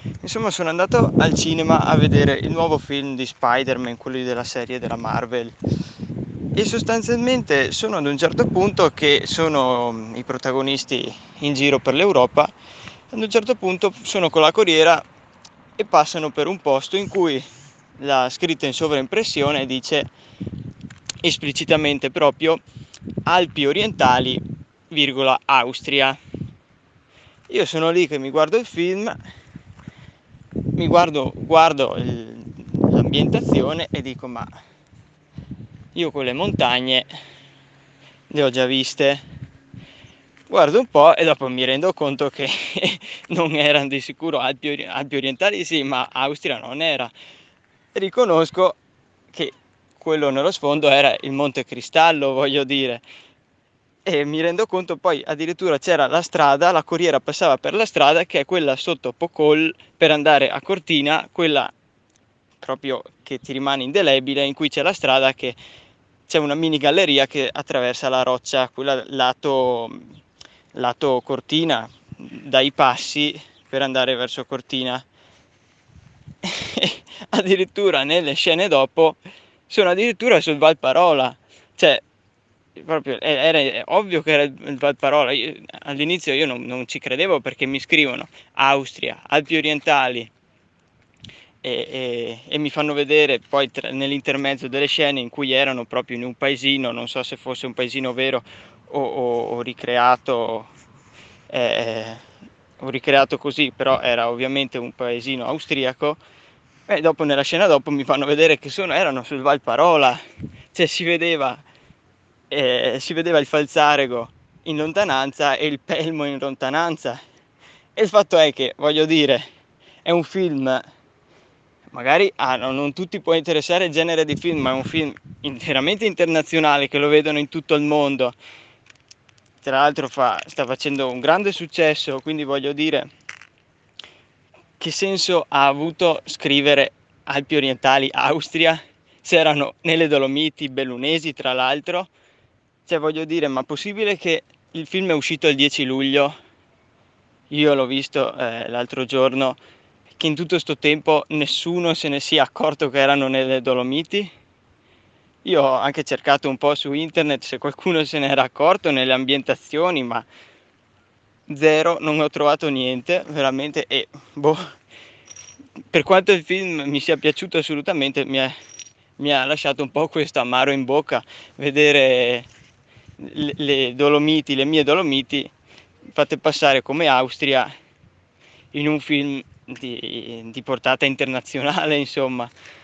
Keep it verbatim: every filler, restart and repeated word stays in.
Insomma, sono andato al cinema a vedere il nuovo film di Spider-Man, quelli della serie della Marvel. E sostanzialmente sono ad un certo punto che sono mm, i protagonisti in giro per l'Europa. Ad un certo punto sono con la corriera e passano per un posto in cui la scritta in sovraimpressione dice esplicitamente proprio Alpi orientali, virgola, Austria. Io sono lì che mi guardo il film, mi guardo, guardo il- l'ambientazione e dico: ma io quelle montagne le ho già viste. Guardo un po' e dopo mi rendo conto che non erano di sicuro Alpi, ori- Alpi orientali, sì, ma Austria non era. Riconosco che quello nello sfondo era il Monte Cristallo, voglio dire. E mi rendo conto poi addirittura c'era la strada, la corriera passava per la strada che è quella sotto Pocol per andare a Cortina, quella proprio che ti rimane indelebile, in cui c'è la strada che c'è una mini galleria che attraversa la roccia, quella lato, lato Cortina, dai passi per andare verso Cortina. Addirittura nelle scene dopo sono addirittura sul Valparola, cioè proprio era, era ovvio che era il Valparola. Io, all'inizio io non, non ci credevo perché mi scrivono Austria, Alpi orientali e, e, e mi fanno vedere poi tra, nell'intermezzo delle scene in cui erano proprio in un paesino, non so se fosse un paesino vero o, o, o ricreato, eh, o ricreato così, però era ovviamente un paesino austriaco. E dopo nella scena dopo mi fanno vedere che sono, erano sul Valparola, cioè si vedeva, eh, si vedeva il Falzarego in lontananza e il Pelmo in lontananza. E il fatto è che, voglio dire, è un film, magari ah, no, non tutti può interessare il genere di film, ma è un film interamente internazionale che lo vedono in tutto il mondo. Tra l'altro fa, sta facendo un grande successo, quindi voglio dire, che senso ha avuto scrivere Alpi orientali Austria se erano nelle Dolomiti bellunesi, tra l'altro? Cioè, voglio dire, ma possibile che il film è uscito il dieci luglio? Io l'ho visto eh, l'altro giorno, che in tutto sto tempo nessuno se ne sia accorto che erano nelle Dolomiti? Io ho anche cercato un po' su internet se qualcuno se n'era accorto nelle ambientazioni, ma zero, non ho trovato niente, veramente, e boh, per quanto il film mi sia piaciuto assolutamente, mi, è, mi ha lasciato un po' questo amaro in bocca vedere le, le Dolomiti, le mie Dolomiti, fatte passare come Austria in un film di, di portata internazionale, insomma.